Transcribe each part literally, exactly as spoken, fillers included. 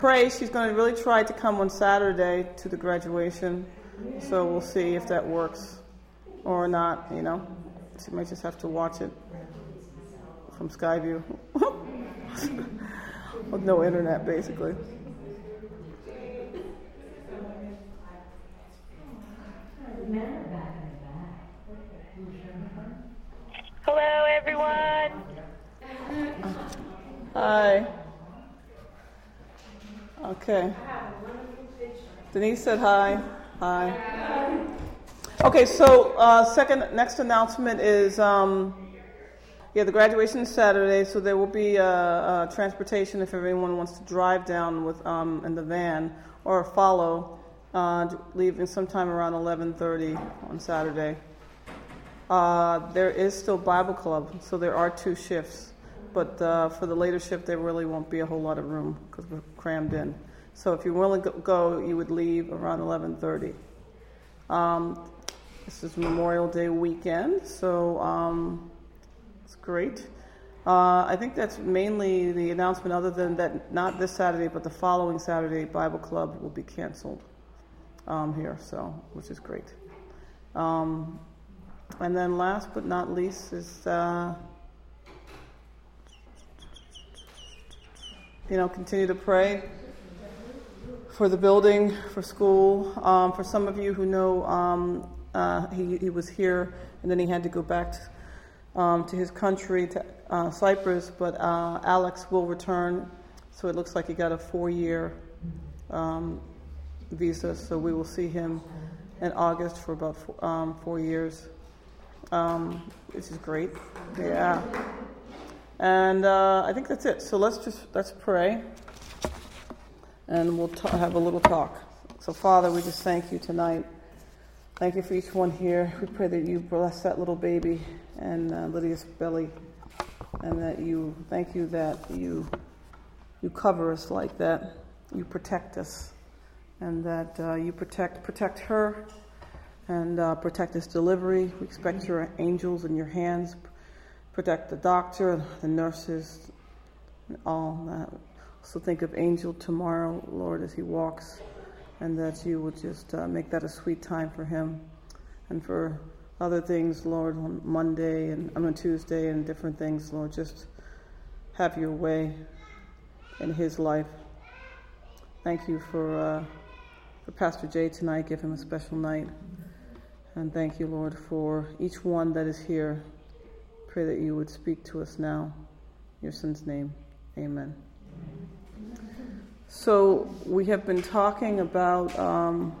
Pray, she's going to really try to come on Saturday to the graduation, so we'll see if that works or not, you know. She might just have to watch it from Skyview. With no internet, basically. Hello, everyone. Hi. Okay. Denise said hi. Hi. Okay, so uh, second, next announcement is, um, yeah, the graduation is Saturday, so there will be uh, uh, transportation if everyone wants to drive down with um, in the van or follow, uh, leaving sometime around eleven thirty on Saturday. Uh, there is still Bible Club, so there are two shifts. But uh, for the later shift, there really won't be a whole lot of room because we're crammed in. So if you're willing to go, you would leave around eleven thirty. Um, this is Memorial Day weekend, so um, it's great. Uh, I think that's mainly the announcement, other than that not this Saturday, but the following Saturday, Bible Club will be canceled um, here, so which is great. Um, and then last but not least is... Uh, You know, continue to pray for the building, for school. Um, for some of you who know, um, uh, he, he was here and then he had to go back to, um, to his country, to uh, Cyprus. But uh, Alex will return, so it looks like he got a four-year um, visa. So we will see him in August for about four, um, four years, um, which is great. Yeah. And uh, I think that's it. So let's just let's pray, and we'll t- have a little talk. So Father, we just thank you tonight. Thank you for each one here. We pray that you bless that little baby and uh, Lydia's belly, and that you thank you that you you cover us like that. You protect us, and that uh, you protect protect her, and uh, protect this delivery. We expect your angels in your hands. Protect the doctor, the nurses, and all that. Also think of Angel tomorrow, Lord, as he walks, and that you would just uh, make that a sweet time for him. And for other things, Lord, on Monday and on Tuesday and different things, Lord, just have your way in his life. Thank you for, uh, for Pastor Jay tonight. Give him a special night. And thank you, Lord, for each one that is here. Pray that you would speak to us now. In your son's name, amen. So we have been talking about um,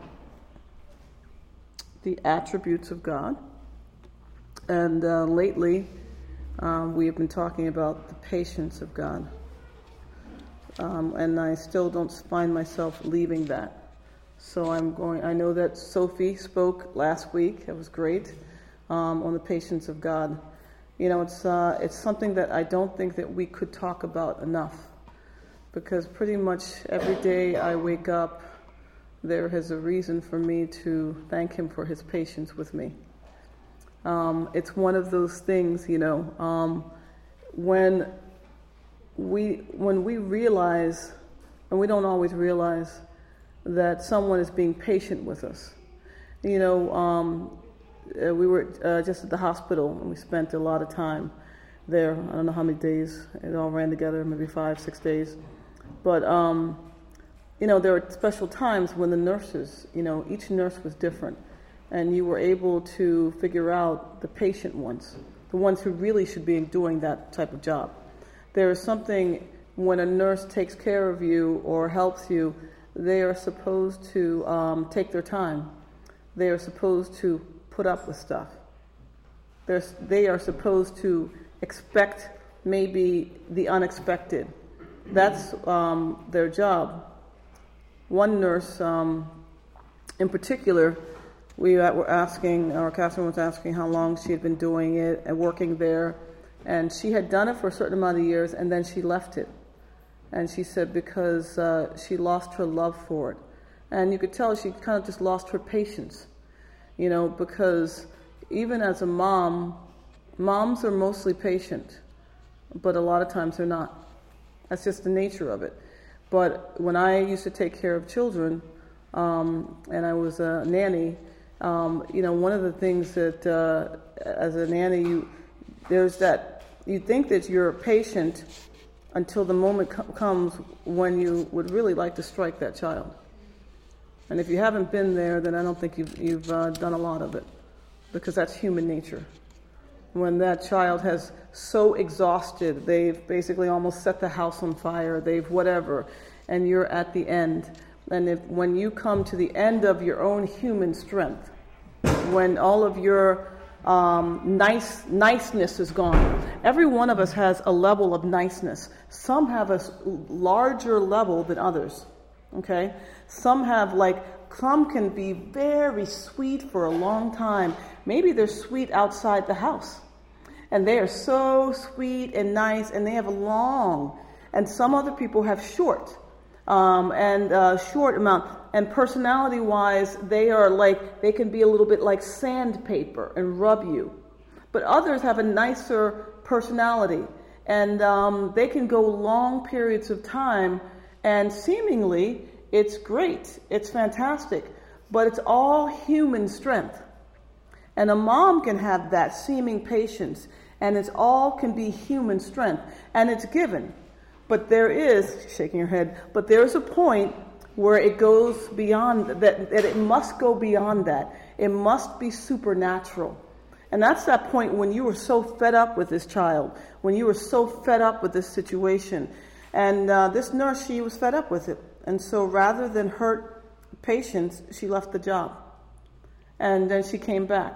the attributes of God. And uh, lately, um, we have been talking about the patience of God. Um, and I still don't find myself leaving that. So I'm going, I know that Sophie spoke last week. It was great, um, on the patience of God. You know, it's uh, it's something that I don't think that we could talk about enough, because pretty much every day I wake up, there is a reason for me to thank him for his patience with me. Um, it's one of those things, you know, um, when we when we realize, and we don't always realize, that someone is being patient with us. You know, um, Uh, we were uh, just at the hospital, and we spent a lot of time there. I don't know how many days. It all ran together, maybe five, six days. But, um, you know, there were special times when the nurses, you know, each nurse was different. And you were able to figure out the patient ones, the ones who really should be doing that type of job. There is something, when a nurse takes care of you or helps you, they are supposed to um, take their time. They are supposed to put up with stuff. There's, they are supposed to expect maybe the unexpected. That's um, their job. One nurse, um, in particular, we were asking, or Catherine was asking how long she had been doing it and working there, and she had done it for a certain amount of years, and then she left it. And she said because uh, she lost her love for it. And you could tell she kind of just lost her patience. You know, because even as a mom, moms are mostly patient, but a lot of times they're not. That's just the nature of it. But when I used to take care of children, um, and I was a nanny, um, you know, one of the things that uh, as a nanny, you, there's that, you think that you're patient until the moment co- comes when you would really like to strike that child. And if you haven't been there, then I don't think you've, you've uh, done a lot of it, because that's human nature. When that child has so exhausted, they've basically almost set the house on fire, they've whatever, and you're at the end. And if when you come to the end of your own human strength, when all of your um, nice niceness is gone, every one of us has a level of niceness. Some have a larger level than others. Okay? Some have like, some can be very sweet for a long time. Maybe they're sweet outside the house. And they are so sweet and nice, and they have a long. And some other people have short. Um, and uh, short amount. And personality-wise, they are like, they can be a little bit like sandpaper and rub you. But others have a nicer personality. And um, they can go long periods of time, and seemingly, it's great. It's fantastic. But it's all human strength. And a mom can have that seeming patience, and it's all can be human strength, and it's given. But there is, shaking your head, but there's a point where it goes beyond that, that it must go beyond that. It must be supernatural. And that's that point when you were so fed up with this child, when you were so fed up with this situation. And uh, this nurse, she was fed up with it. And so rather than hurt patients, she left the job. And then she came back.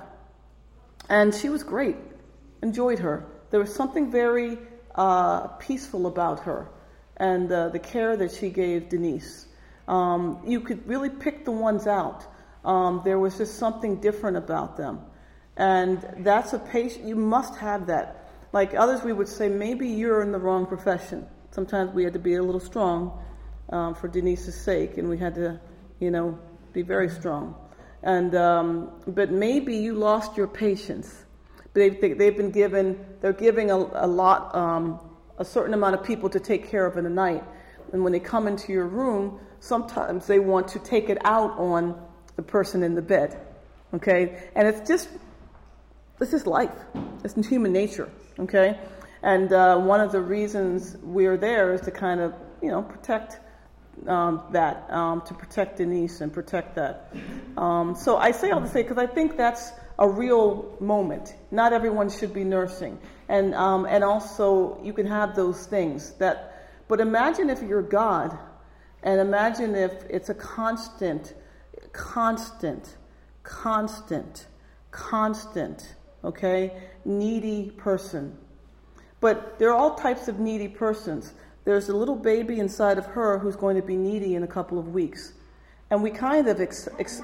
And she was great. Enjoyed her. There was something very uh, peaceful about her. And uh, the care that she gave Denise. Um, you could really pick the ones out. Um, there was just something different about them. And that's a patient, you must have that. Like others, we would say, maybe you're in the wrong profession. Sometimes we had to be a little strong um, for Denise's sake, and we had to, you know, be very strong. And um, but maybe you lost your patience. They've they've been given, they're giving a, a lot, um, a certain amount of people to take care of in a night. And when they come into your room, sometimes they want to take it out on the person in the bed. Okay, and it's just, this is life. It's human nature. Okay, and uh, one of the reasons we're there is to kind of, you know, protect um, that, um, to protect Denise and protect that. Um, so I say all to say because I think that's a real moment. Not everyone should be nursing, and um, and also you can have those things that. But imagine if you're God, and imagine if it's a constant, constant, constant, constant. Okay, needy person. But there are all types of needy persons. There's a little baby inside of her who's going to be needy in a couple of weeks. And we kind of, ex- ex-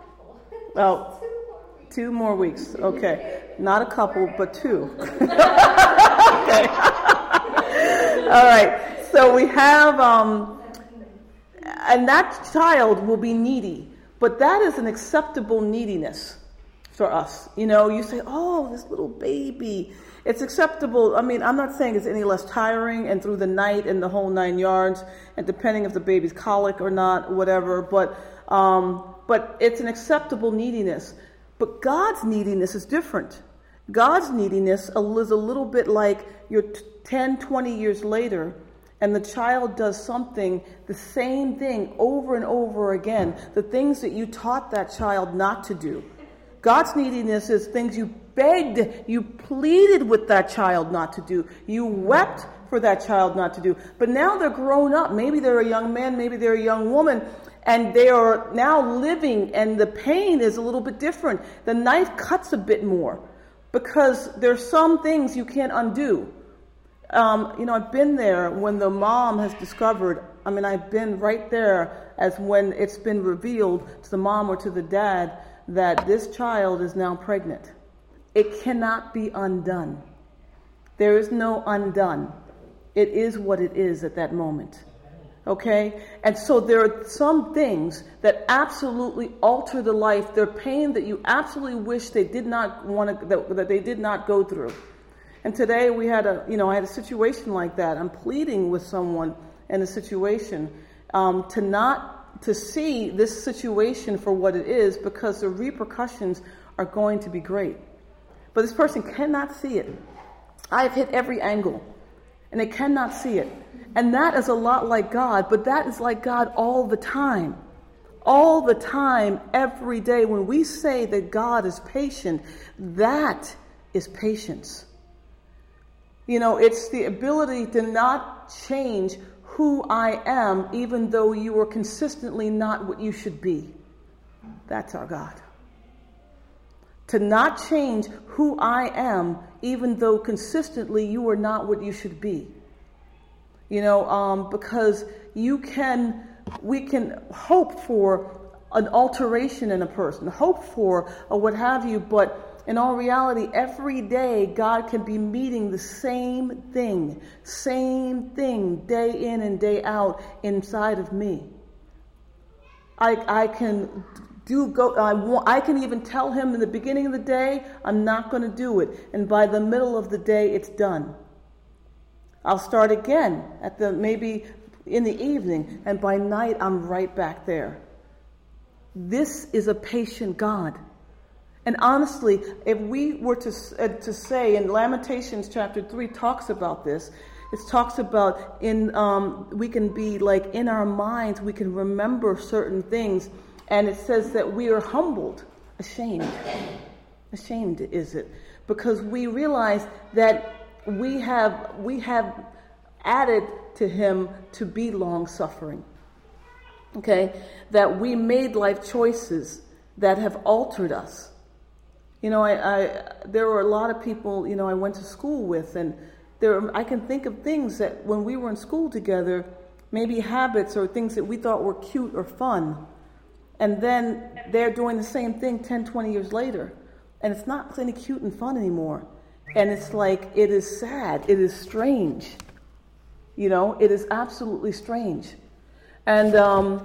well, two more weeks. Okay, not a couple, but two. Okay. All right, so we have, um, and that child will be needy. But that is an acceptable neediness for us. You know, you say, oh, this little baby. It's acceptable. I mean, I'm not saying it's any less tiring and through the night and the whole nine yards, and depending if the baby's colic or not, whatever, but um, but it's an acceptable neediness. But God's neediness is different. God's neediness is a little bit like you're ten, twenty years later, and the child does something, the same thing over and over again, the things that you taught that child not to do. God's neediness is things you begged, you pleaded with that child not to do. You wept for that child not to do. But now they're grown up. Maybe they're a young man, maybe they're a young woman, and they are now living, and the pain is a little bit different. The knife cuts a bit more because there's some things you can't undo. Um, you know, I've been there when the mom has discovered, I mean, I've been right there as when it's been revealed to the mom or to the dad that this child is now pregnant. It cannot be undone. There is no undone. It is what it is at that moment. Okay? And so there are some things that absolutely alter the life. They're pain that you absolutely wish they did not want to, that, that they did not go through. And today we had a, you know, I had a situation like that. I'm pleading with someone, in a situation, um, to not, to see this situation for what it is, because the repercussions are going to be great. But this person cannot see it. I've hit every angle, and they cannot see it. And that is a lot like God, but that is like God all the time. All the time, every day. When we say that God is patient, that is patience. You know, it's the ability to not change who I am, even though you are consistently not what you should be. That's our God. To not change who I am, even though consistently you are not what you should be. You know, um, because you can, we can hope for an alteration in a person, hope for a what have you, but in all reality, every day God can be meeting the same thing, same thing, day in and day out inside of me. I I can do go. I want. I can even tell him in the beginning of the day, I'm not going to do it, and by the middle of the day, it's done. I'll start again at the maybe in the evening, and by night, I'm right back there. This is a patient God. And honestly, if we were to uh, to say, in Lamentations chapter three talks about this, it talks about in um, we can be like in our minds, we can remember certain things, and it says that we are humbled, ashamed. Ashamed is it? Because we realize that we have we have added to him to be long-suffering. Okay? That we made life choices that have altered us. You know, I, I there were a lot of people, you know, I went to school with, and there I can think of things that when we were in school together, maybe habits or things that we thought were cute or fun, and then they're doing the same thing ten, twenty years later, and it's not any cute and fun anymore, and it's like, it is sad, it is strange, you know, it is absolutely strange, and um,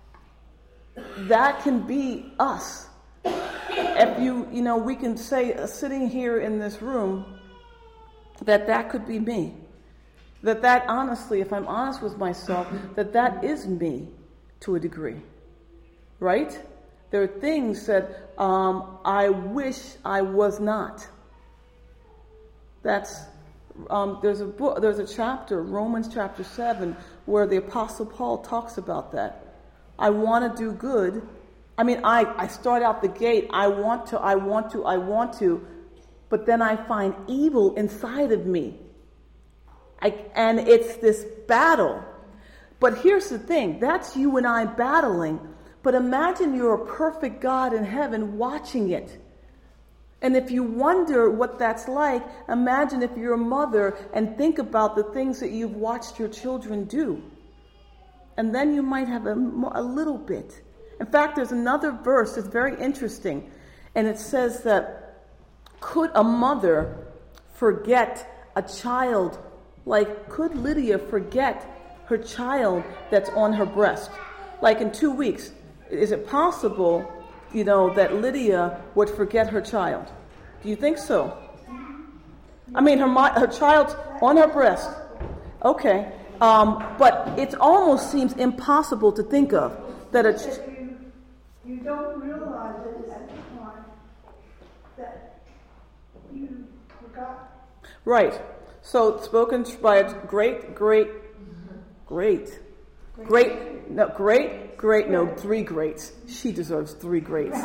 that can be us. If you, you know, we can say, uh, sitting here in this room, that that could be me. That that, honestly, if I'm honest with myself, that that is me to a degree. Right? There are things that um, I wish I was not. That's, um, there's a book, there's a chapter, Romans chapter seven, where the Apostle Paul talks about that. I want to do good. I mean, I, I start out the gate, I want to, I want to, I want to, but then I find evil inside of me. I, and it's this battle. But here's the thing, that's you and I battling, but imagine you're a perfect God in heaven watching it. And if you wonder what that's like, imagine if you're a mother and think about the things that you've watched your children do. And then you might have a, a little bit. In fact, there's another verse that's very interesting, and it says that, could a mother forget a child? Like, could Lydia forget her child that's on her breast? Like, in two weeks, is it possible, you know, that Lydia would forget her child? Do you think so? I mean, her her child's on her breast. Okay, um, but it almost seems impossible to think of that a ch- You don't realize it at the time that you forgot. Right. So it's spoken by a great, great, great, great, no, great, great, no, three greats. She deserves three greats.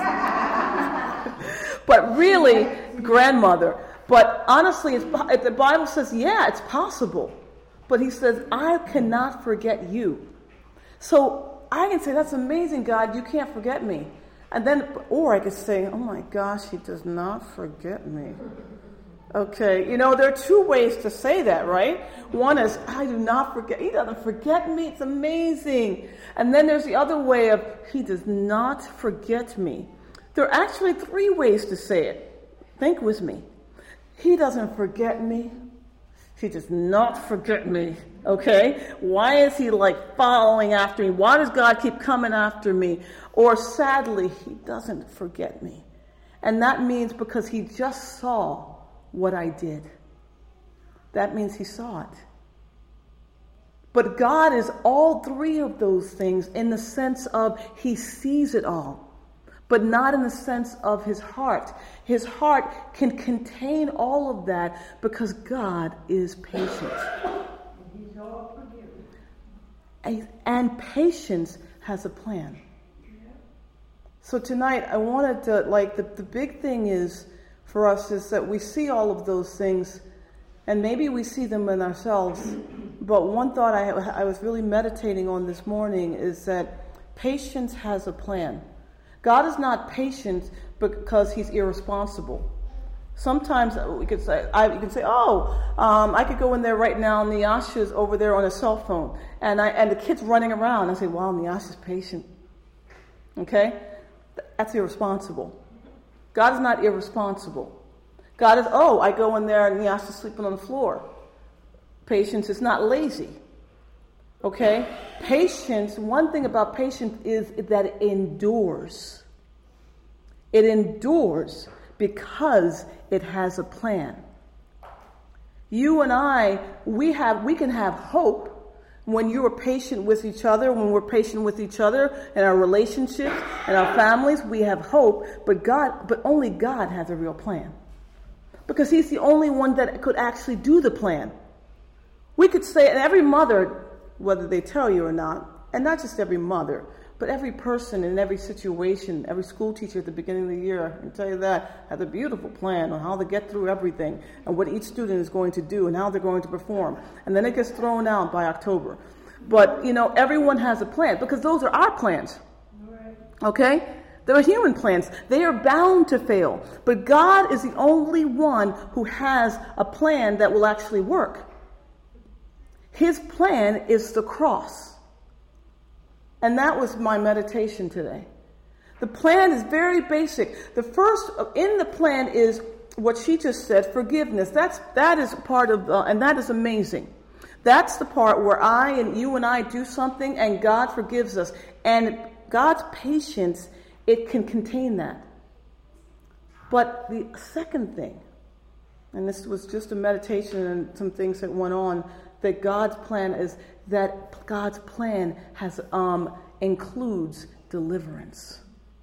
But really, grandmother. But honestly, it's, the Bible says, yeah, it's possible. But he says, I cannot forget you. So I can say, that's amazing, God, you can't forget me. And then, or I could say, oh my gosh, he does not forget me. Okay, you know, there are two ways to say that, right? One is, I do not forget, he doesn't forget me, it's amazing. And then there's the other way of, he does not forget me. There are actually three ways to say it. Think with me. He doesn't forget me. He does not forget me, okay? Why is he like following after me? Why does God keep coming after me? Or sadly, he doesn't forget me. And that means because he just saw what I did. That means he saw it. But God is all three of those things in the sense of he sees it all, but not in the sense of his heart. His heart can contain all of that because God is patient. He's all forgiven. And, and patience has a plan. So tonight I wanted to, like, the, the big thing is for us is that we see all of those things and maybe we see them in ourselves. But one thought I, I was really meditating on this morning is that patience has a plan. God is not patient because he's irresponsible. Sometimes we could say, I, you can say, oh, um, I could go in there right now and Nyasha's over there on a cell phone. And I and the kid's running around. I say, wow, Nyasha's patient. Okay? That's irresponsible. God is not irresponsible. God is, oh, I go in there and Nyasha's sleeping on the floor. Patience is not lazy. Okay? Patience, one thing about patience is that it endures. It endures because it has a plan. You and I, we have we can have hope when you are patient with each other, when we're patient with each other in our relationships and our families, we have hope, but God, but only God has a real plan. Because he's the only one that could actually do the plan. We could say, and every mother, whether they tell you or not, and not just every mother, but every person in every situation, every school teacher at the beginning of the year, I can tell you that, has a beautiful plan on how to get through everything and what each student is going to do and how they're going to perform. And then it gets thrown out by October. But, you know, everyone has a plan because those are our plans. Okay? They're human plans. They are bound to fail. But God is the only one who has a plan that will actually work. His plan is the cross. And that was my meditation today. The plan is very basic. The first in the plan is what she just said, forgiveness. That's that is part of, uh, and that is amazing. That's the part where I and you and I do something and God forgives us. And God's patience, it can contain that. But the second thing, and this was just a meditation and some things that went on, that God's plan is that God's plan has um, includes deliverance.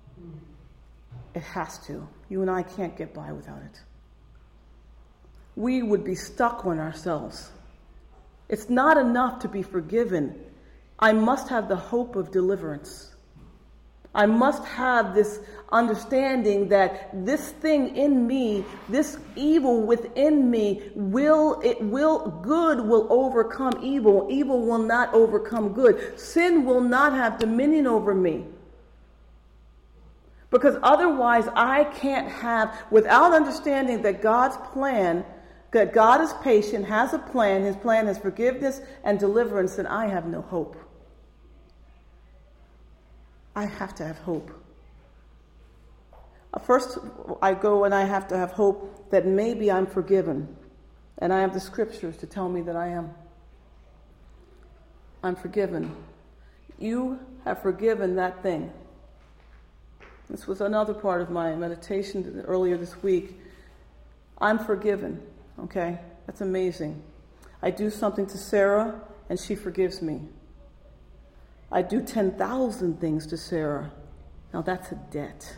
It has to. You and I can't get by without it. We would be stuck on ourselves. It's not enough to be forgiven. I must have the hope of deliverance. I must have this understanding that this thing in me, this evil within me, will, it will, good will overcome evil. Evil will not overcome good. Sin will not have dominion over me. Because otherwise I can't have, without understanding that God's plan, that God is patient, has a plan, his plan is forgiveness and deliverance, then I have no hope. I have to have hope. First, I go and I have to have hope that maybe I'm forgiven. And I have the scriptures to tell me that I am. I'm forgiven. You have forgiven that thing. This was another part of my meditation earlier this week. I'm forgiven. Okay? That's amazing. I do something to Sarah and she forgives me. I do ten thousand things to Sarah. Now that's a debt.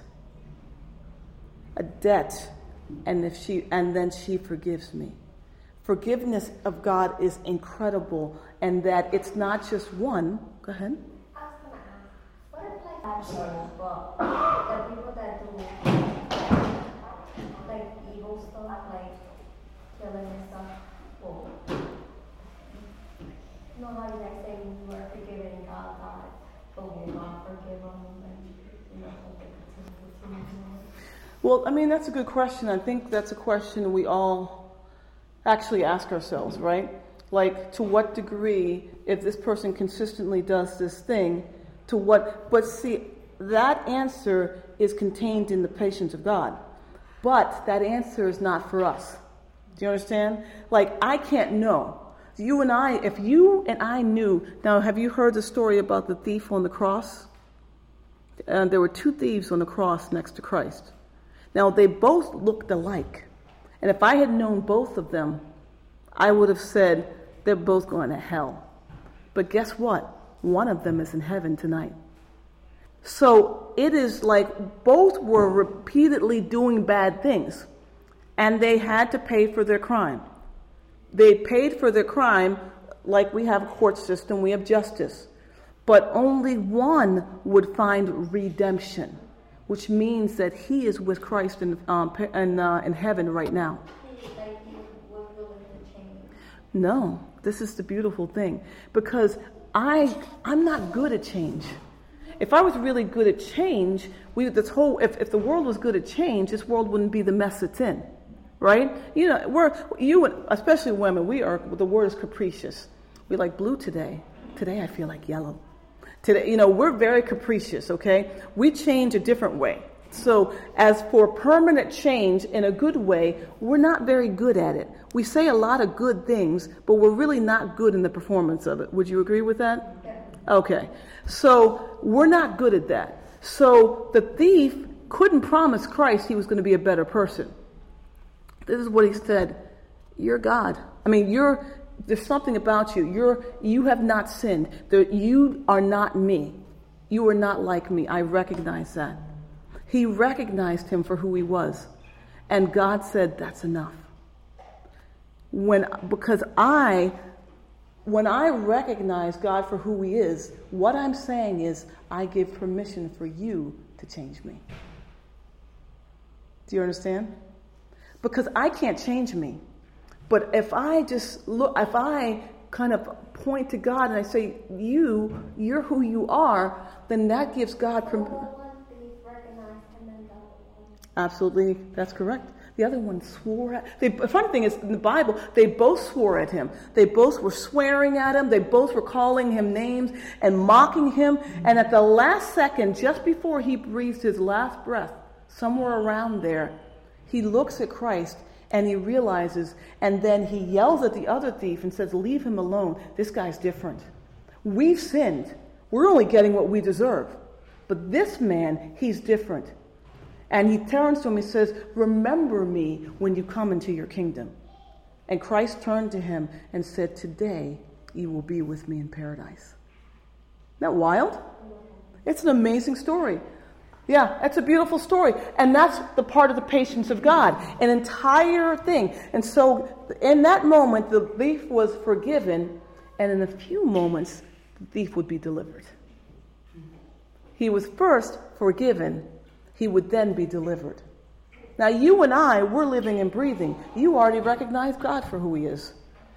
A debt, and if she and then she forgives me. Forgiveness of God is incredible, and that it's not just one. Go ahead. I was gonna ask, what if like actual, but the people that do like evil stuff, like killing and stuff, well, no, like they say you are forgiven God, God, but will not forgive them, and you know, like they continue to. Well, I mean, that's a good question. I think that's a question we all actually ask ourselves, right? Like, to what degree, if this person consistently does this thing, to what, but see, that answer is contained in the patience of God. But that answer is not for us. Do you understand? Like, I can't know. You and I, if you and I knew, now have you heard the story about the thief on the cross? Uh, there were two thieves on the cross next to Christ. Now, they both looked alike. And if I had known both of them, I would have said, they're both going to hell. But guess what? One of them is in heaven tonight. So it is like both were repeatedly doing bad things, and they had to pay for their crime. They paid for their crime like we have a court system, we have justice. But only one would find redemption, which means that he is with Christ in, um, in, uh, in heaven right now. No, this is the beautiful thing. Because I, I'm not good at change. If I was really good at change, we this whole if, if the world was good at change, this world wouldn't be the mess it's in. Right? You know, we're you and especially women, we are the word is capricious. We like blue today. Today I feel like yellow. Today, you know, we're very capricious, okay? We change a different way. So as for permanent change in a good way, we're not very good at it. We say a lot of good things, but we're really not good in the performance of it. Would you agree with that? Okay. So we're not good at that. So the thief couldn't promise Christ he was going to be a better person. This is what he said. You're God. I mean, you're, there's something about you. You're, you have not sinned. There, you are not me. You are not like me. I recognize that. He recognized him for who he was. And God said, that's enough. When, because I, when I recognize God for who he is, what I'm saying is, I give permission for you to change me. Do you understand? Because I can't change me. But if I just look, if I kind of point to God and I say, you, you're who you are, then that gives God permission. Absolutely, that's correct. The other one swore at him. The funny thing is, in the Bible, they both swore at him. They both were swearing at him. They both were calling him names and mocking him. And at the last second, just before he breathed his last breath, somewhere around there, he looks at Christ and he realizes, and then he yells at the other thief and says, leave him alone. This guy's different. We've sinned. We're only getting what we deserve. But this man, he's different. And he turns to him and says, remember me when you come into your kingdom. And Christ turned to him and said, today you will be with me in paradise. Isn't that wild? It's an amazing story. Yeah, that's a beautiful story. And that's the part of the patience of God, an entire thing. And so in that moment, the thief was forgiven, and in a few moments, the thief would be delivered. He was first forgiven. He would then be delivered. Now, you and I, we're living and breathing. You already recognize God for who he is.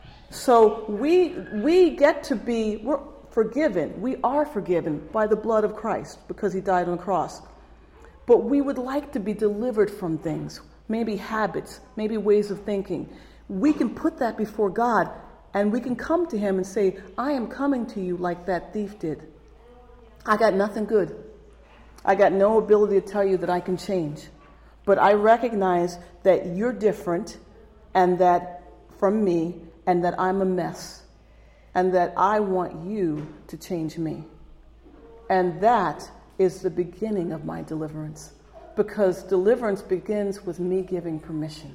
So we we get to be we're forgiven. We are forgiven by the blood of Christ because he died on the cross. But we would like to be delivered from things, maybe habits, maybe ways of thinking. We can put that before God, and we can come to him and say, I am coming to you like that thief did. I got nothing good. I got no ability to tell you that I can change. But I recognize that you're different, and that from me, and that I'm a mess, and that I want you to change me. And that is the beginning of my deliverance, because deliverance begins with me giving permission.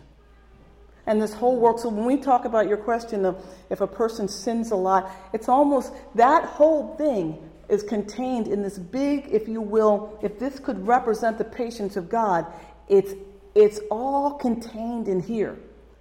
And this whole world, so when we talk about your question of if a person sins a lot, it's almost that whole thing is contained in this big, if you will, if this could represent the patience of God, it's it's all contained in here.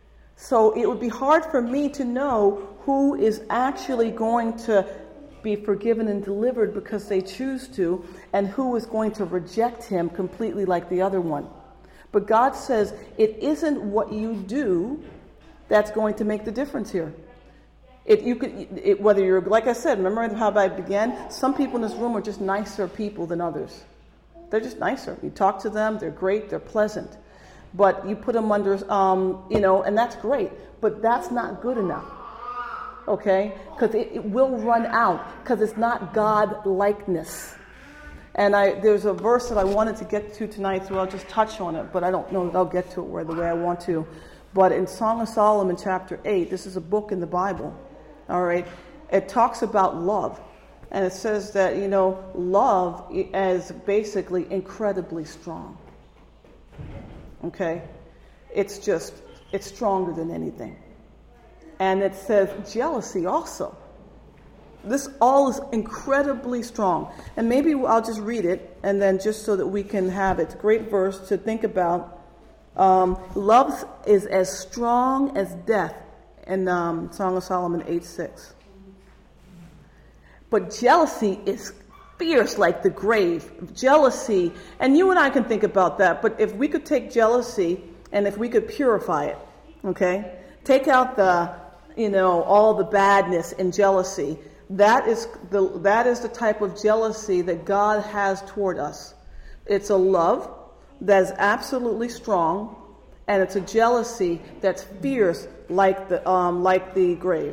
So it would be hard for me to know who is actually going to be forgiven and delivered because they choose to, and who is going to reject him completely like the other one. But God says it isn't what you do that's going to make the difference here. It, you could, it, whether you're, like I said, remember how I began? Some people in this room are just nicer people than others. They're just nicer. You talk to them, they're great, they're pleasant. But you put them under, um, you know, and that's great. But that's not good enough. Okay? Because it, it will run out, because it's not God-likeness. And I, there's a verse that I wanted to get to tonight, so I'll just touch on it, but I don't know that I'll get to it where, the way I want to. But in Song of Solomon, chapter eight, this is a book in the Bible, all right? It talks about love. And it says that, you know, love is basically incredibly strong. Okay? It's just, it's stronger than anything. And it says jealousy also this all is incredibly strong. And maybe I'll just read it, and then just so that we can have it. It's a great verse to think about. Um, love is as strong as death in um, Song of Solomon eight six. But jealousy is fierce like the grave. Jealousy, and you and I can think about that, but if we could take jealousy and if we could purify it, okay? Take out the, you know, all the badness in jealousy. That is the that is the type of jealousy that God has toward us. It's a love that is absolutely strong, and it's a jealousy that's fierce like the um, like the grave.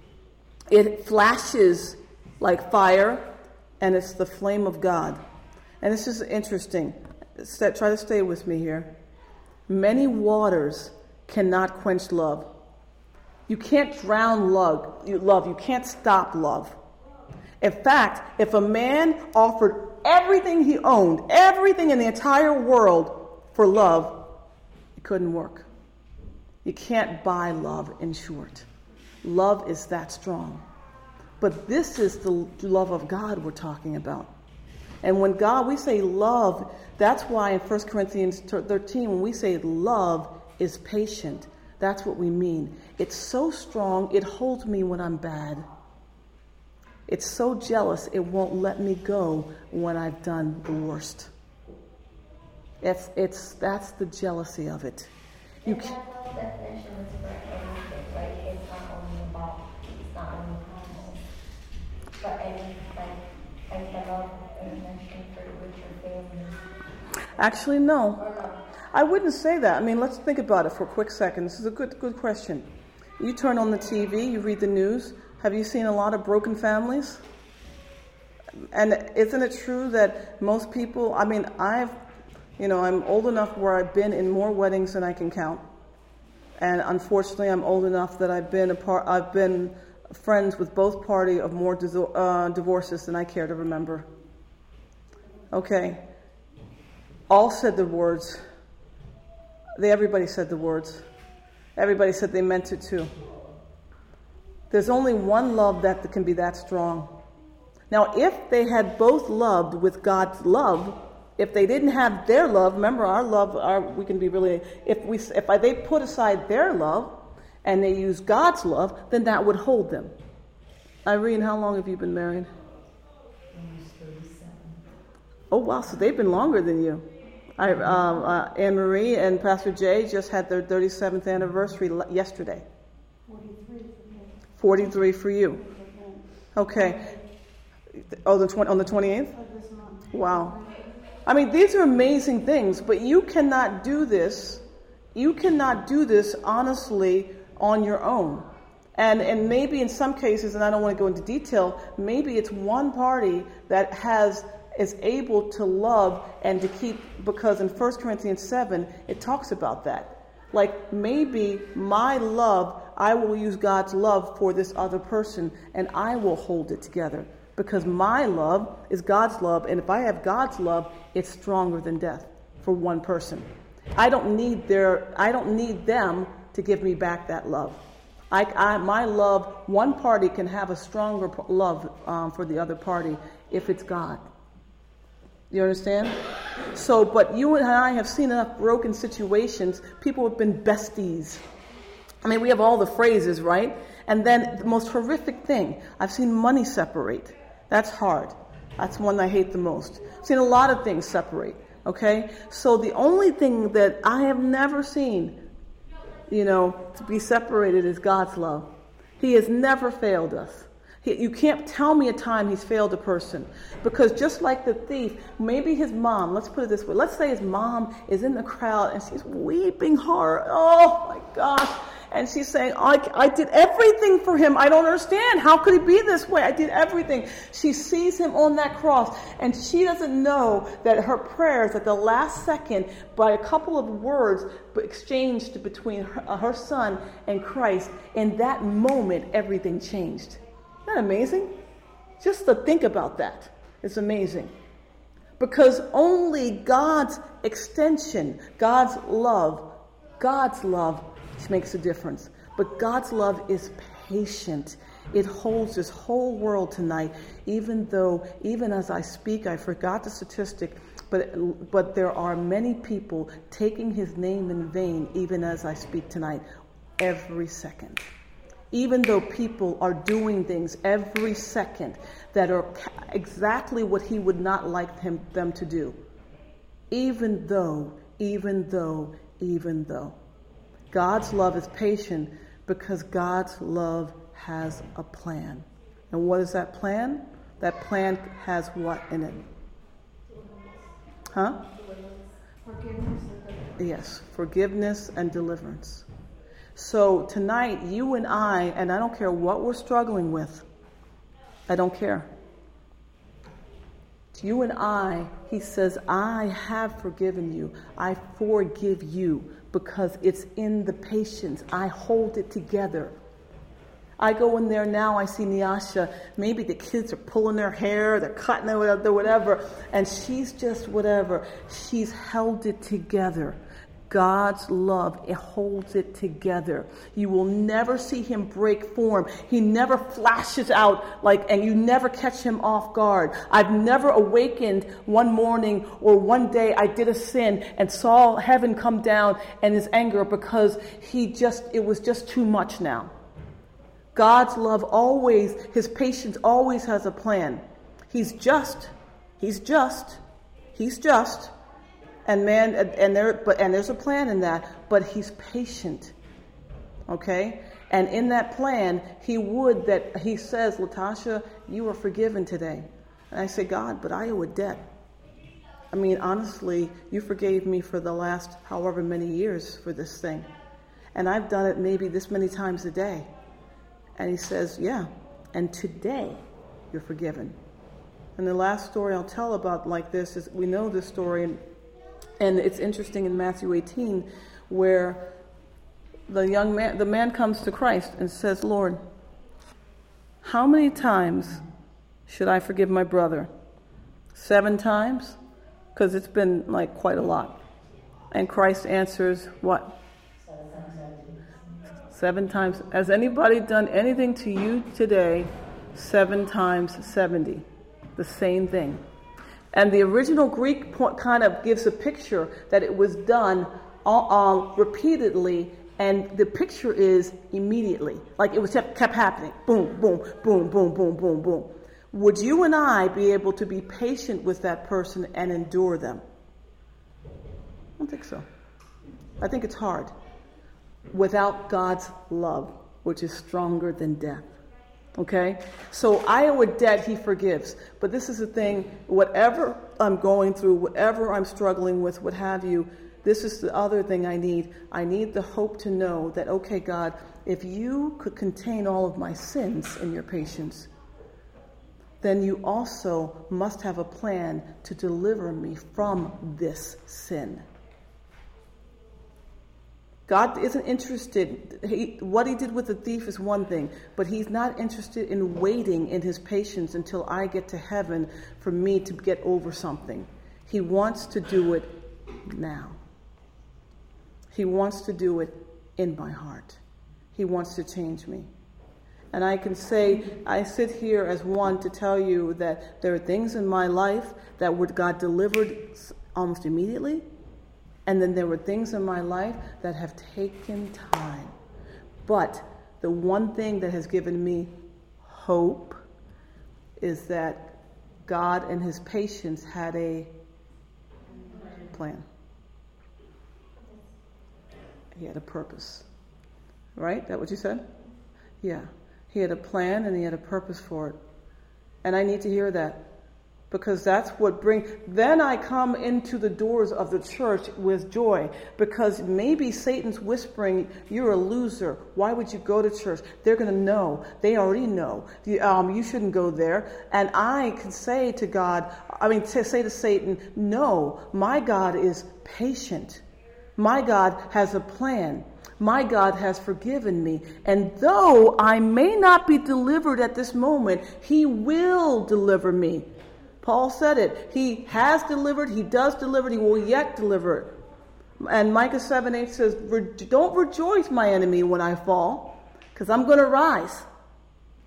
It flashes like fire, and it's the flame of God. And this is interesting. Try to stay with me here. Many waters cannot quench love. You can't drown love. You, love. You can't stop love. In fact, if a man offered everything he owned, everything in the entire world for love, it couldn't work. You can't buy love, in short. Love is that strong. But this is the love of God we're talking about. And when God, we say love, that's why in First Corinthians thirteen, when we say love is patient, that's what we mean. It's so strong, it holds me when I'm bad. It's so jealous, it won't let me go when I've done the worst. It's, it's, that's the jealousy of it. You and that love definition is for everything, right? It's not only about, it's not only animals, but any, like, like the love definition for with your family. Actually, no. Or no. I wouldn't say that. I mean, let's think about it for a quick second. This is a good, good question. You turn on the T V, you read the news. Have you seen a lot of broken families? And isn't it true that most people, I mean, I've, you know, I'm old enough where I've been in more weddings than I can count. And unfortunately, I'm old enough that I've been a part, I've been friends with both parties of more uh, divorces than I care to remember. Okay. All said the words. They, everybody said the words. Everybody said they meant it too. There's only one love that can be that strong. Now, if they had both loved with God's love, if they didn't have their love, remember our love, our, we can be really, if we, if they put aside their love and they use God's love, then that would hold them. Irene, how long have you been married? Almost thirty-seven. Oh, wow, so they've been longer than you. I, um, uh, Anne-Marie and Pastor Jay just had their thirty-seventh anniversary yesterday. forty-three. forty-three for you. Okay. Oh, the twenty on the twenty-eighth? Wow. I mean, these are amazing things, but you cannot do this. You cannot do this honestly on your own. And and maybe in some cases, and I don't want to go into detail, maybe it's one party that has is able to love and to keep, because in First Corinthians seven, it talks about that. Like maybe my love, I will use God's love for this other person, and I will hold it together. Because my love is God's love, and if I have God's love, it's stronger than death for one person. I don't need their, I don't need them to give me back that love. I, I my love, one party can have a stronger love um, for the other party if it's God. You understand? So, but you and I have seen enough broken situations. People have been besties. I mean, we have all the phrases, right? And then the most horrific thing, I've seen money separate. That's hard. That's one I hate the most. I've seen a lot of things separate, okay? So the only thing that I have never seen, you know, to be separated is God's love. He has never failed us. He, you can't tell me a time he's failed a person. Because just like the thief, maybe his mom, let's put it this way. Let's say his mom is in the crowd and she's weeping hard. Oh my gosh. And she's saying, I, I did everything for him. I don't understand. How could he be this way? I did everything. She sees him on that cross, and she doesn't know that her prayers at the last second, by a couple of words exchanged between her, uh, her son and Christ, in that moment, everything changed. Isn't that amazing? Just to think about that is amazing. Because only God's extension, God's love, God's love makes a difference. But God's love is patient. It holds this whole world tonight, even though, even as I speak, I forgot the statistic, but, but there are many people taking his name in vain, even as I speak tonight, every second. Even though people are doing things every second that are exactly what he would not like him, them to do. Even though, even though, even though. God's love is patient because God's love has a plan. And what is that plan? That plan has what in it? Huh? Forgiveness. Yes, forgiveness and deliverance. So tonight, you and I, and I don't care what we're struggling with, I don't care. You and I, he says, I have forgiven you. I forgive you because it's in the patience. I hold it together. I go in there now, I see Nyasha, maybe the kids are pulling their hair, they're cutting it, whatever, and she's just whatever. She's held it together. God's love, it holds it together. You will never see him break form. He never flashes out like, and you never catch him off guard. I've never awakened one morning or one day I did a sin and saw heaven come down and his anger because he just, it was just too much now. God's love always, his patience always has a plan. He's just, he's just, he's just. And man, and there, but and there's a plan in that, but he's patient, okay? And in that plan, he would that he says, Latasha, you are forgiven today. And I say, God, but I owe a debt. I mean, honestly, you forgave me for the last however many years for this thing, and I've done it maybe this many times a day. And he says, yeah, and today you're forgiven. And the last story I'll tell about like this is we know this story. And, And it's interesting in Matthew eighteen where the young man, the man comes to Christ and says, Lord, how many times should I forgive my brother? Seven times? Because it's been like quite a lot. And Christ answers, what? Seven times. Has anybody done anything to you today? Seven times seventy. The same thing. And the original Greek kind of gives a picture that it was done all, all repeatedly, and the picture is immediately. Like it was kept, kept happening. Boom, boom, boom, boom, boom, boom, boom. Would you and I be able to be patient with that person and endure them? I don't think so. I think it's hard. Without God's love, which is stronger than death. Okay? So I owe a debt, he forgives. But this is the thing, whatever I'm going through, whatever I'm struggling with, what have you, this is the other thing I need. I need the hope to know that, okay, God, if you could contain all of my sins in your patience, then you also must have a plan to deliver me from this sin. God isn't interested. He, what he did with the thief is one thing, but he's not interested in waiting in his patience until I get to heaven for me to get over something. He wants to do it now. He wants to do it in my heart. He wants to change me. And I can say, I sit here as one to tell you that there are things in my life that would God delivered almost immediately. And then there were things in my life that have taken time. But the one thing that has given me hope is that God in his patience had a plan. He had a purpose. Right? That what you said? Yeah. He had a plan and he had a purpose for it. And I need to hear that. Because that's what brings, then I come into the doors of the church with joy. Because maybe Satan's whispering, you're a loser. Why would you go to church? They're going to know. They already know. Um, you shouldn't go there. And I can say to God, I mean, to say to Satan, no, my God is patient. My God has a plan. My God has forgiven me. And though I may not be delivered at this moment, he will deliver me. Paul said it. He has delivered. He does deliver. He will yet deliver. And Micah seven eight says, don't rejoice, my enemy, when I fall, because I'm going to rise.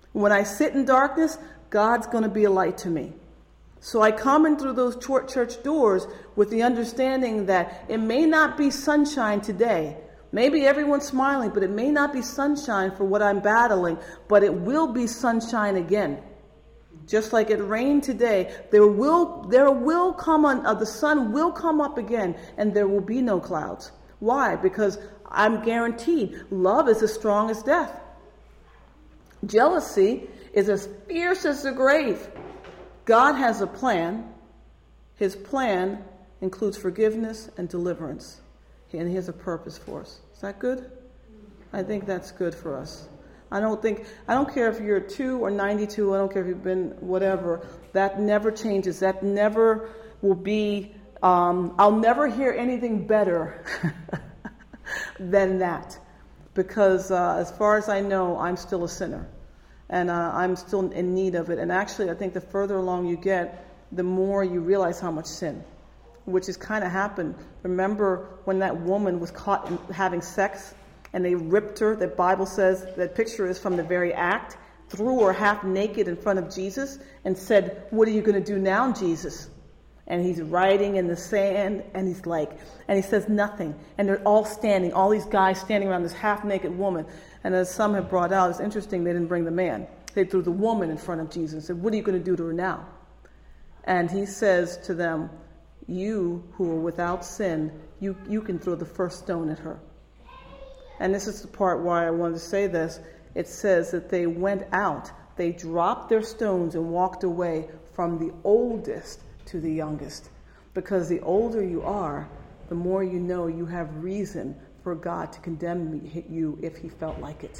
When I sit in darkness, God's going to be a light to me. So I come in through those church doors with the understanding that it may not be sunshine today. Maybe everyone's smiling, but it may not be sunshine for what I'm battling, but it will be sunshine again. Just like it rained today, there will there will come on, uh, the sun will come up again, and there will be no clouds. Why? Because I'm guaranteed love is as strong as death. Jealousy is as fierce as the grave. God has a plan. His plan includes forgiveness and deliverance. And he has a purpose for us. Is that good? I think that's good for us. I don't think, I don't care if you're two or ninety-two, I don't care if you've been whatever, that never changes. That never will be, um, I'll never hear anything better than that. Because uh, as far as I know, I'm still a sinner. And uh, I'm still in need of it. And actually, I think the further along you get, the more you realize how much sin, which has kind of happened. Remember when that woman was caught in having sex and they ripped her? The Bible says that picture is from the very act, threw her half naked in front of Jesus and said, "What are you going to do now, Jesus?" And he's writing in the sand, and he's like, and he says nothing. And they're all standing, all these guys standing around this half-naked woman. And as some have brought out, it's interesting they didn't bring the man. They threw the woman in front of Jesus and said, "What are you going to do to her now?" And he says to them, "You who are without sin, you, you can throw the first stone at her." And this is the part why I wanted to say this. It says that they went out, they dropped their stones and walked away from the oldest to the youngest. Because the older you are, the more you know you have reason for God to condemn you if he felt like it.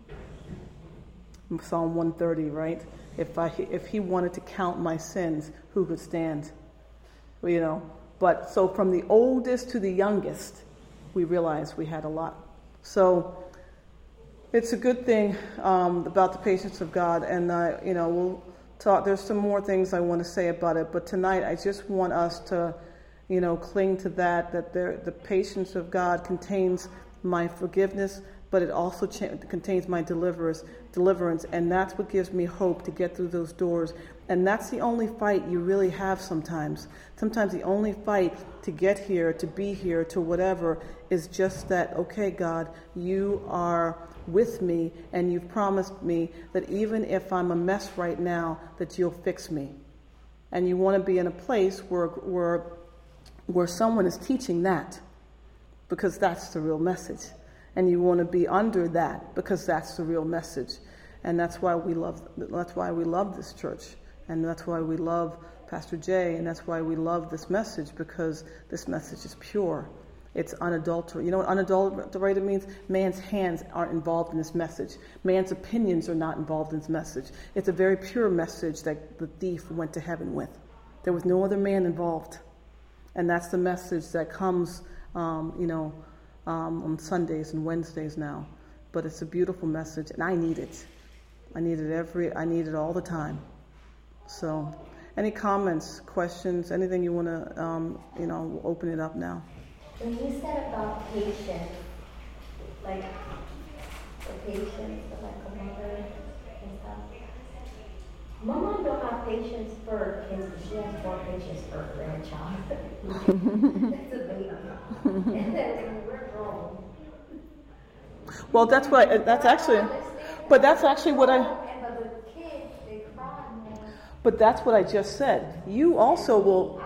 Psalm one thirty, right? If I if he wanted to count my sins, who could stand? You know, but so from the oldest to the youngest, we realized we had a lot. So it's a good thing um, about the patience of God, and uh, you know, we'll talk. There's some more things I want to say about it, but tonight I just want us to, you know, cling to that. That there, the patience of God contains my forgiveness, but it also cha- contains my deliverance. Deliverance, and that's what gives me hope to get through those doors. And that's the only fight you really have sometimes. Sometimes the only fight to get here, to be here, to whatever, is just that, okay, God, you are with me, and you've promised me that even if I'm a mess right now, that you'll fix me. And you want to be in a place where where where someone is teaching that, because that's the real message. And you want to be under that, because that's the real message. And that's why we love that's why we love this church. And that's why we love Pastor Jay, and that's why we love this message, because this message is pure. It's unadulterated. You know what unadulterated means? Man's hands aren't involved in this message. Man's opinions are not involved in this message. It's a very pure message that the thief went to heaven with. There was no other man involved. And that's the message that comes, um, you know, um, on Sundays and Wednesdays now. But it's a beautiful message, and I need it. I need it every, I need it all the time. So, any comments, questions, anything you want to, um, you know, we'll open it up now. When you said about patience, like the patience of like a mother and stuff, my mom don't have patience for kids, but she has more patience for a grandchild. That's a baby. And then when we're grown. Well, that's what, that's actually, but that's actually what I... But the kids, they cry more. But that's what I just said. You also will...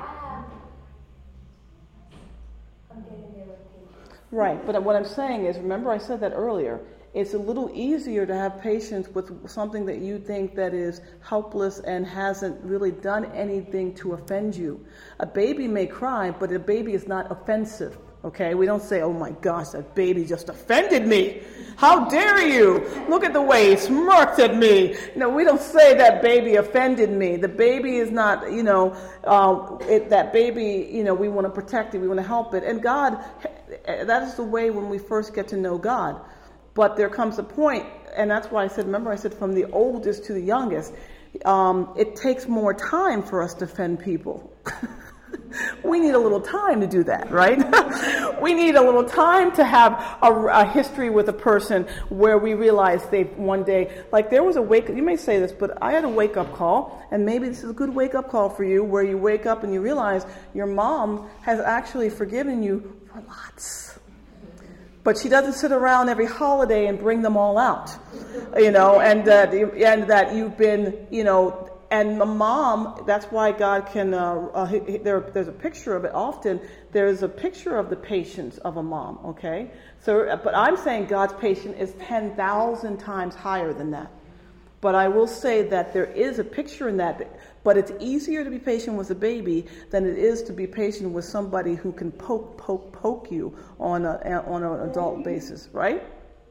Right, but what I'm saying is, remember I said that earlier, it's a little easier to have patience with something that you think that is helpless and hasn't really done anything to offend you. A baby may cry, but a baby is not offensive, okay? We don't say, "Oh my gosh, that baby just offended me. How dare you? Look at the way he smirked at me." No, we don't say that baby offended me. The baby is not, you know, uh, it, that baby, you know, we want to protect it, we want to help it. And God, that is the way when we first get to know God. But there comes a point, and that's why I said, remember I said from the oldest to the youngest, um, it takes more time for us to offend people. We need a little time to do that, right? we need a little time to have a, a history with a person where we realize they one day, like there was a wake, you may say this, but I had a wake up call, and maybe this is a good wake up call for you, where you wake up and you realize your mom has actually forgiven you for lots. But she doesn't sit around every holiday and bring them all out, you know, and that, and that you've been, you know, and the mom, that's why God can, uh, uh, there, there's a picture of it often. There's a picture of the patience of a mom, okay? So, but I'm saying God's patience is ten thousand times higher than that. But I will say that there is a picture in that, but it's easier to be patient with a baby than it is to be patient with somebody who can poke, poke, poke you on a, on an adult basis, right?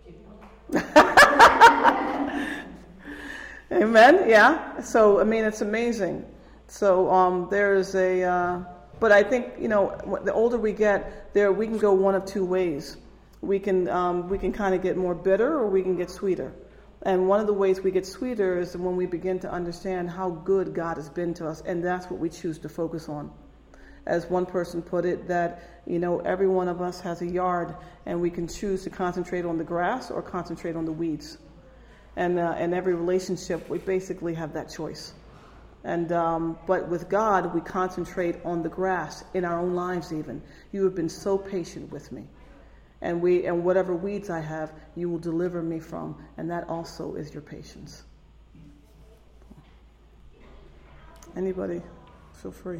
Amen. Yeah. So I mean, it's amazing. So um, there's a, uh, but I think you know, the older we get, there we can go one of two ways. We can um, we can kind of get more bitter, or we can get sweeter. And one of the ways we get sweeter is when we begin to understand how good God has been to us, and that's what we choose to focus on. As one person put it, that you know, every one of us has a yard, and we can choose to concentrate on the grass or concentrate on the weeds. And uh, in every relationship, we basically have that choice. And um, but with God, we concentrate on the grass in our own lives. Even you have been so patient with me, and we and whatever weeds I have, you will deliver me from, and that also is your patience. Anybody, feel free.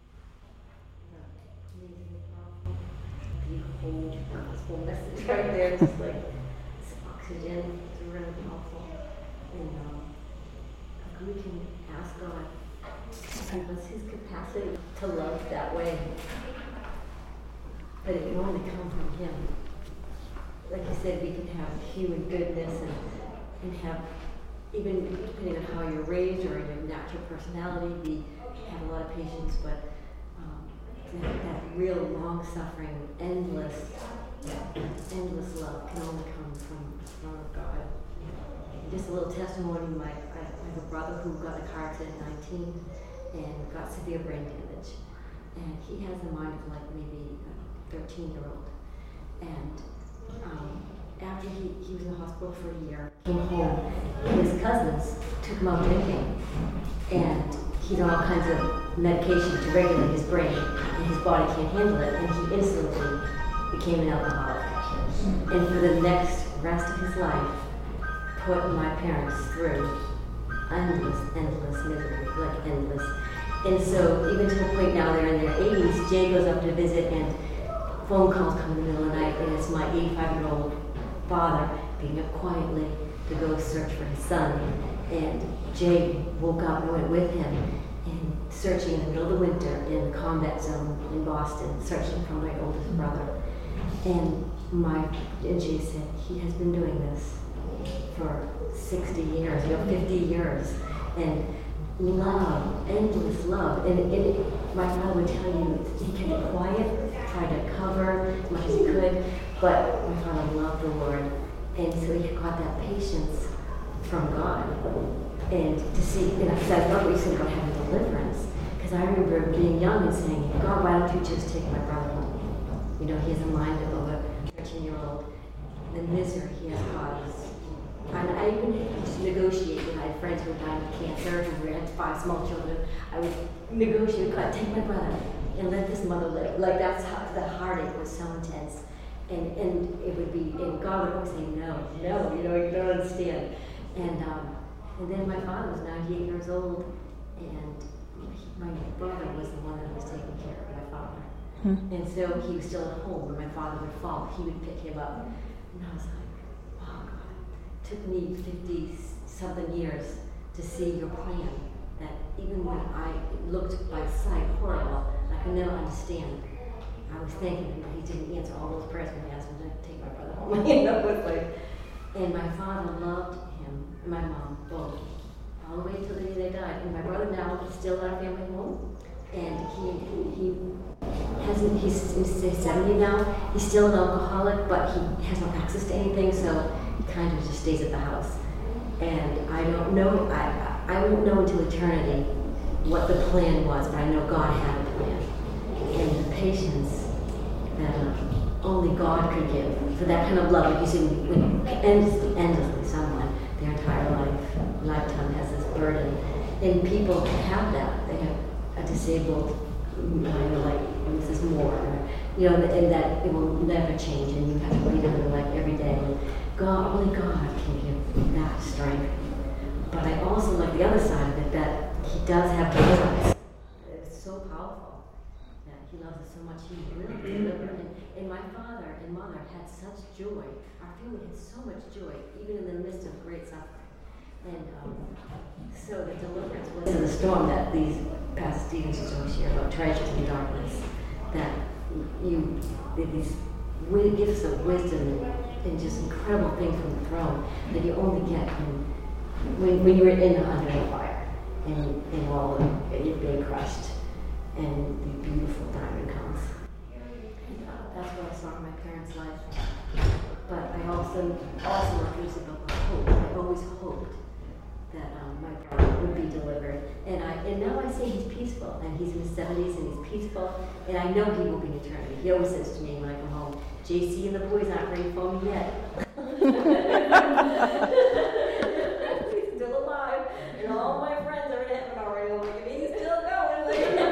Beautiful, gospel message right there, just like it's oxygen. It's really helpful. And um, we can ask God to give us His capacity to love that way. But it can only come from Him. Like you said, we can have human goodness and, and have, even depending on how you're raised or your natural personality, we have a lot of patience, but um, that, that real long-suffering, endless, endless love can only come from, from God. Just a little testimony, my, I, I have a brother who got in a car accident at nineteen and got severe brain damage. And he has the mind of like maybe a thirteen-year-old. And um, after he, he was in the hospital for a year, came home, his cousins took him out drinking. And he's on all kinds of medication to regulate his brain, and his body can't handle it, and he instantly became an alcoholic. And for the next rest of his life, put my parents through endless, endless misery, like endless. And so even to the point now they're in their eighties, Jay goes up to visit and phone calls come in the middle of the night, and it's my eighty-five-year-old father being up quietly to go search for his son. And Jay woke up and went with him and searching in the middle of the winter in the combat zone in Boston, searching for my oldest brother. And my and Jay said, he has been doing this for sixty years, you know, fifty years, and love, endless love. And it, it, my father would tell you, he kept it quiet, tried to cover as much as he could, but my father loved the Lord, and so he got that patience from God. And to see, and I said, I love what you said about having deliverance, because I remember being young and saying, God, why don't you just take my brother home? You know, he has a mind of a thirteen-year-old, the misery he has caused. And I even used to negotiate when I had friends who were dying of cancer, and we had five small children. I would negotiate, God, take my brother and let this mother live. Like, that's how the heartache was so intense. And and it would be, and God would always say, no, no, you know, you don't understand. And um, and then my father was ninety-eight years old, and he, my brother was the one that was taking care of my father. Hmm. And so he was still at home when my father would fall. He would pick him up. And I was like, wow, God, it took me fifty-something years to see your plan. That even when I looked by sight horrible, I could never understand. I was thinking he didn't answer all those prayers when I asked him to take my brother home. You know, it was like, and my father loved him, and my mom, both, all the way till the day they died. And my brother now is still at our family home, and he he hasn't. He's, he's seventy now. He's still an alcoholic, but he has no access to anything, so he kind of just stays at the house. And I don't know. I I won't know until eternity what the plan was, but I know God had a plan. And the patience that uh, God could give, for that kind of love. Like you see, when endlessly, endlessly someone, their entire life, lifetime has this burden. And people have that. They have a disabled, you know, like Missus Moore, or, you know, and that it will never change, and you have to wait on their life every day. God, only God can give that strength. But I also like the other side of it, that He does have deliverance. It's so powerful that He loves us so much. He will deliver. And, and my father and mother had such joy. Our family had so much joy, even in the midst of great suffering. And um, so the deliverance was in the storm that these Pastor Stevens used to always share about treasures in darkness. That you, these gifts of wisdom and just incredible things from the throne that you only get when, when, when you're in under the fire and, and all of and you're being crushed and the beautiful diamond comes. And uh, that's what I saw in my parents' life. But I also also refused about the hope. I always hoped that um, my brother would be delivered. And I and now I see he's peaceful, and he's in his seventies, and he's peaceful, and I know he will be in eternity. He always says to me when I come home, J C and the boys aren't ready for me yet. He's still alive, and all my friends are in heaven already. I'm like, he's still going.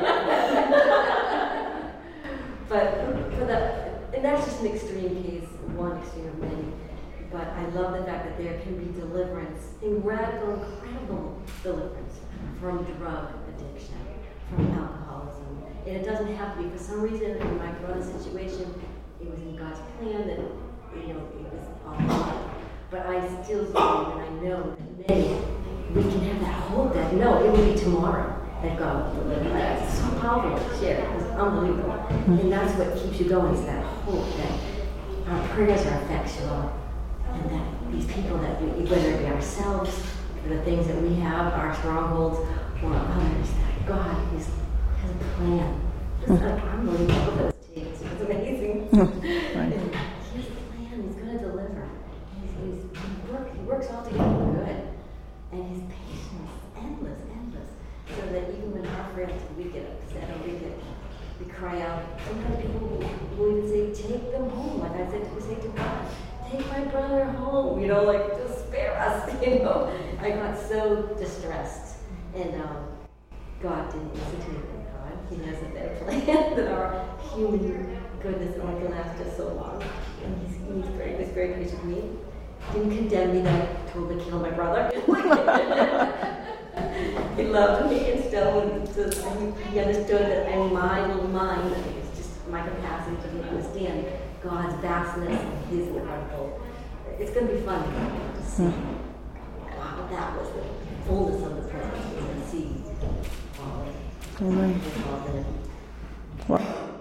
But for the, and that's just an extreme case, one extreme of many. But I love the fact that there can be deliverance, in radical, incredible deliverance from drug addiction, from alcoholism. And it doesn't have to be, for some reason, in my brother's situation, it was in God's plan that, you know, it was all God. But I still believe, and I know that many, we can have that hope that, no, it will be tomorrow that God will deliver. It's so powerful to share. It's unbelievable. And that's what keeps you going, is that hope that our prayers are effectual. And that these people that we, whether it be ourselves, or the things that we have, our strongholds, or others, that God is, has a plan. It's like, I'm really love those tapes. It's amazing. Right. And He has a plan. He's going to deliver. He's, he's, he, work, he works all together for good. And His patience is endless, endless. So that even when our friends, we get upset or we get, we cry out, sometimes people will, will even say, take them home. Like I said, we say to God, take my brother home, you know, like, just spare us, you know. I got so distressed. And um, God didn't listen to me, thank God. He has a better plan than our human goodness only can last just so long. And he's, he's very, he's very patient with me. Didn't condemn me that I told to kill my brother. He loved me and still, just, he understood that in my little mind, it's just my capacity to understand God's vastness and His incredible. It's going to be fun to see. Wow, that was the fullness of the presence. We're going to see all Amen. Wow.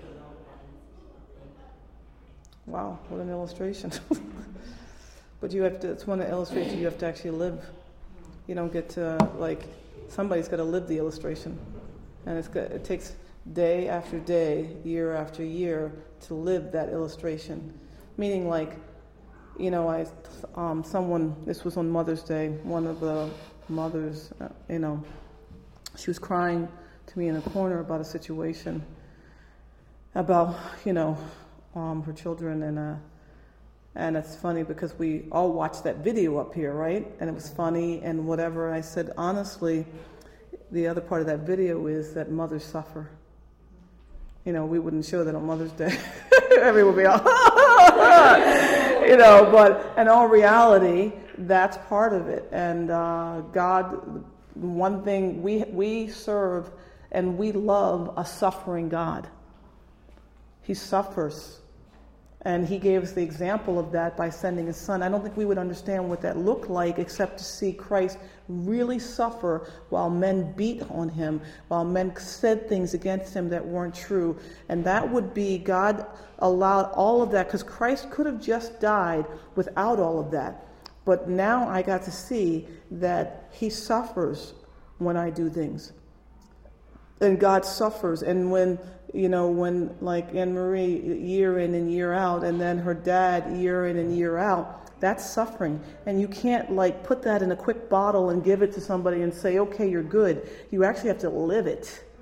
Wow, what an illustration. But you have to, it's one of the illustrations you have to actually live. You don't get to, like, somebody's got to live the illustration. And it's got, it takes day after day, year after year, to live that illustration. Meaning, like, you know, I, um, someone, this was on Mother's Day, one of the mothers, uh, you know, she was crying to me in a corner about a situation about, you know, um, her children, and uh, and it's funny because we all watched that video up here, right? And it was funny and whatever. And I said, honestly, the other part of that video is that mothers suffer. You know, we wouldn't show that on Mother's Day. Everyone would be all, you know, but in all reality, that's part of it. And uh, God, one thing, we we serve and we love a suffering God. He suffers. And He gave us the example of that by sending His Son. I don't think we would understand what that looked like except to see Christ really suffer while men beat on Him, while men said things against Him that weren't true. And that would be, God allowed all of that, because Christ could have just died without all of that. But now I got to see that He suffers when I do things. And God suffers. And when, you know, when like Anne Marie year in and year out, and then her dad year in and year out, that's suffering. And you can't like put that in a quick bottle and give it to somebody and say, okay, you're good. You actually have to live it.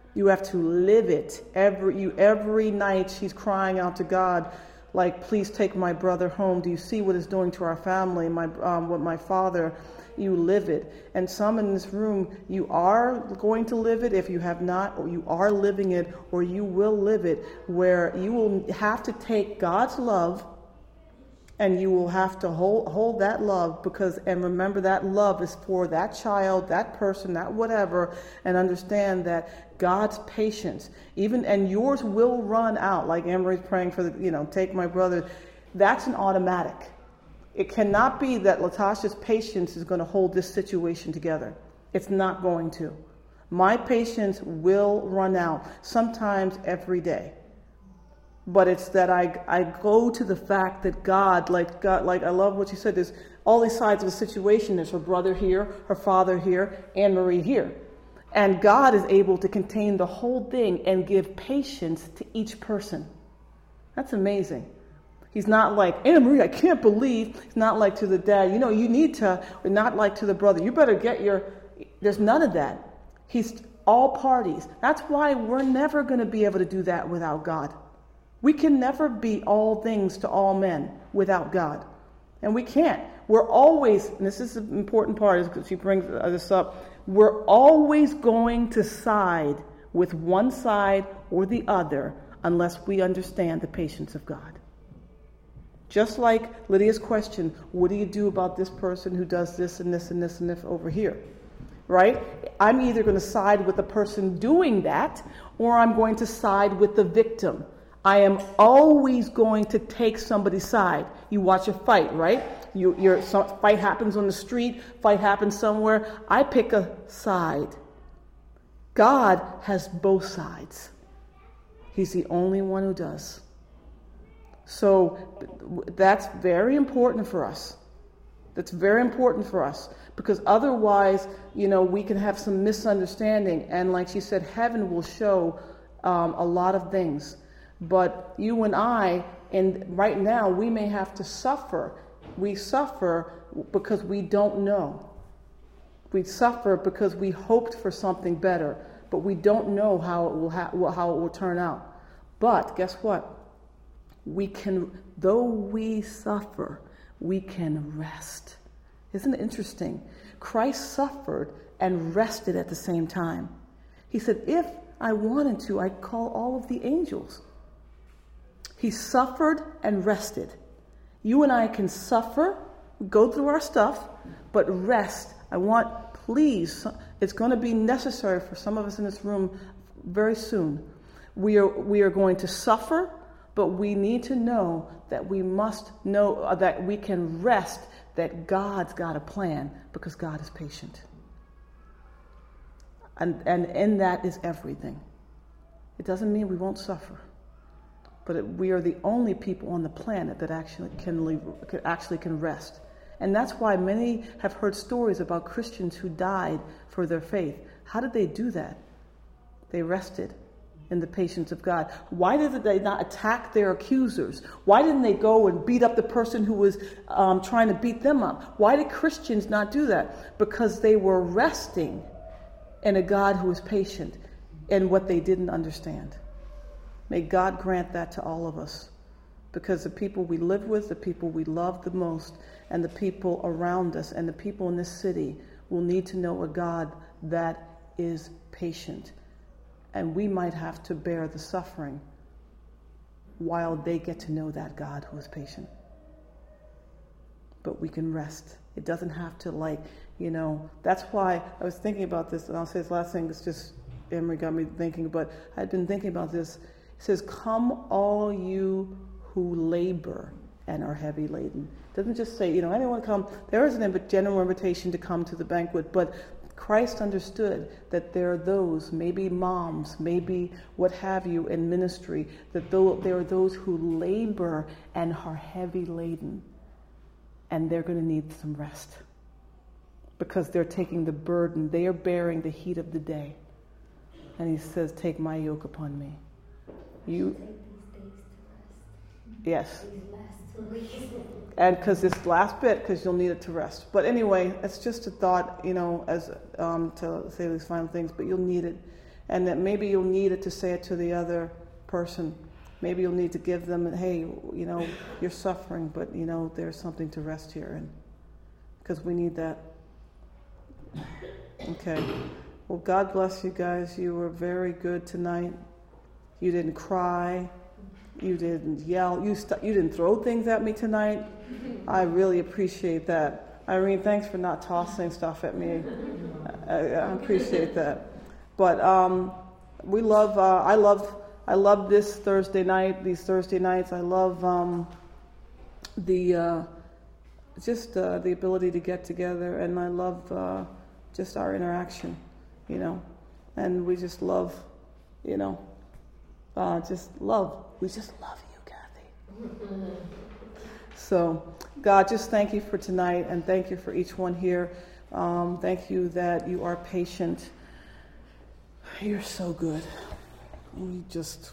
You have to live it. Every, you, every night she's crying out to God, like, please take my brother home. Do you see what it's doing to our family? My, um, what my father, you live it. And some in this room, you are going to live it. If you have not, or you are living it, or you will live it, where you will have to take God's love and you will have to hold, hold that love, because, and remember, that love is for that child, that person, that whatever, and understand that God's patience, even, and yours will run out, like Emery's praying for the, you know, take my brother. That's an automatic. It cannot be that Latasha's patience is going to hold this situation together. It's not going to. My patience will run out, sometimes every day. But it's that I I go to the fact that God, like God, like I love what you said, there's all these sides of the situation. There's her brother here, her father here, Anne Marie here. And God is able to contain the whole thing and give patience to each person. That's amazing. He's not like, Anne Marie, I can't believe. He's not like to the dad, you know, you need to, or not like to the brother, you better get your, there's none of that. He's all parties. That's why we're never going to be able to do that without God. We can never be all things to all men without God. And we can't. We're always, and this is the important part, because she brings this up, we're always going to side with one side or the other unless we understand the patience of God. Just like Lydia's question, what do you do about this person who does this and this and this and this over here? Right? I'm either going to side with the person doing that, or I'm going to side with the victim. I am always going to take somebody's side. You watch a fight, right? You, your so, fight happens on the street, fight happens somewhere. I pick a side. God has both sides. He's the only one who does. So that's very important for us. That's very important for us, because otherwise, you know, we can have some misunderstanding. And like she said, heaven will show um, a lot of things. But you and I, and right now, we may have to suffer. We suffer because we don't know. We suffer because we hoped for something better, but we don't know how it will ha- how it will turn out. But guess what? We can, though we suffer, we can rest. Isn't it interesting? Christ suffered and rested at the same time. He said, if I wanted to, I'd call all of the angels. He suffered and rested. You and I can suffer, go through our stuff, but rest. I want, please, it's going to be necessary for some of us in this room very soon. We are, we are going to suffer, but we need to know that we must know, uh, that we can rest, that God's got a plan, because God is patient. And, and in that is everything. It doesn't mean we won't suffer. But it, we are the only people on the planet that actually can, leave, can actually can rest. And that's why many have heard stories about Christians who died for their faith. How did they do that? They rested in the patience of God. Why did they not attack their accusers? Why didn't they go and beat up the person who was um, trying to beat them up? Why did Christians not do that? Because they were resting in a God who is patient in what they didn't understand. May God grant that to all of us, because the people we live with, the people we love the most, and the people around us, and the people in this city will need to know a God that is patient. And we might have to bear the suffering while they get to know that God who is patient. But we can rest. It doesn't have to, like, you know, that's why I was thinking about this, and I'll say this last thing, it's just, Emery got me thinking, but I'd been thinking about this. It says, come all you who labor and are heavy laden. It doesn't just say, you know, anyone come. There is a general invitation to come to the banquet, but Christ understood that there are those, maybe moms, maybe what have you in ministry, that there are those who labor and are heavy laden, and they're going to need some rest because they're taking the burden. They are bearing the heat of the day. And he says, take my yoke upon me. You, yes. And because this last bit, because you'll need it to rest. But anyway, it's just a thought, you know, as um, to say these final things, but you'll need it. and that maybe you'll need it to say it to the other person. Maybe you'll need to give them, hey, you know, you're suffering, but, you know, there's something to rest here in. Because we need that. Okay. Well, God bless you guys. You were very good tonight. You didn't cry. You didn't yell. You st- you didn't throw things at me tonight. I really appreciate that. Irene, thanks for not tossing stuff at me. I, I appreciate that. But um, we love, uh, I love, I love this Thursday night, these Thursday nights. I love um, the, uh, just uh, the ability to get together, and I love uh, just our interaction, you know. And we just love, you know, uh, just love. We just love you, Kathy. So, God, just thank you for tonight, and thank you for each one here. Um, thank you that you are patient. You're so good. We just,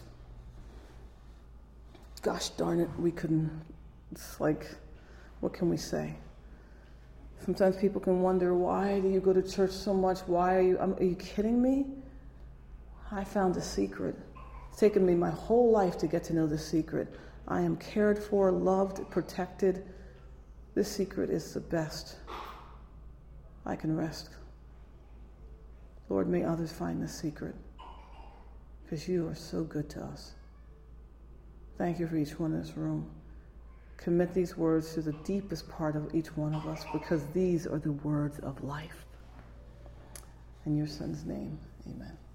gosh darn it, we couldn't, it's like, what can we say? Sometimes people can wonder, why do you go to church so much? Why are you, are you kidding me? I found a secret. It's taken me my whole life to get to know the secret. I am cared for, loved, protected. This secret is the best. I can rest. Lord, may others find this secret, because you are so good to us. Thank you for each one in this room. Commit these words to the deepest part of each one of us, because these are the words of life. In your Son's name, amen.